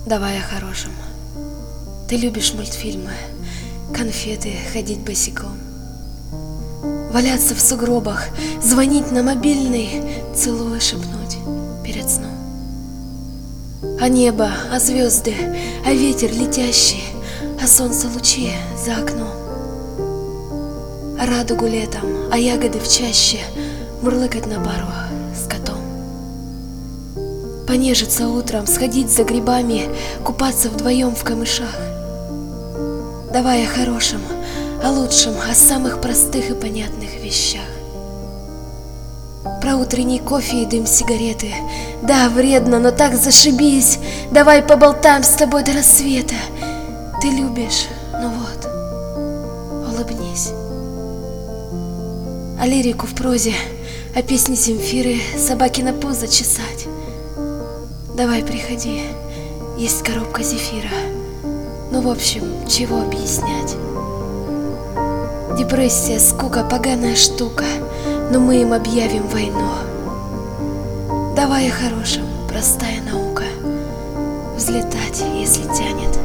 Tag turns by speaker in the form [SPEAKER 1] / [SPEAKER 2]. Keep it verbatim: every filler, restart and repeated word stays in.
[SPEAKER 1] Давай о хорошем. Ты любишь мультфильмы, конфеты, ходить босиком, валяться в сугробах, звонить на мобильный, целуя шепнуть перед сном. А небо, а звезды, а ветер летящий, а солнце лучи за окном. А радугу летом, а ягоды в чаще, мурлыкать на пару с котом. Понежиться утром, сходить за грибами, купаться вдвоем в камышах. Давай о хорошем, о лучшем, о самых простых и понятных вещах. Про утренний кофе и дым сигареты. Да, вредно, но так зашибись. Давай поболтаем с тобой до рассвета. Ты любишь, ну вот, улыбнись. А лирику в прозе, а песни Земфиры, собаки на пузо чесать. Давай приходи, есть коробка зефира. Ну, в общем, чего объяснять? Депрессия, скука, поганая штука, но мы им объявим войну. Давай о хорошем, простая наука. Взлетать, если тянет.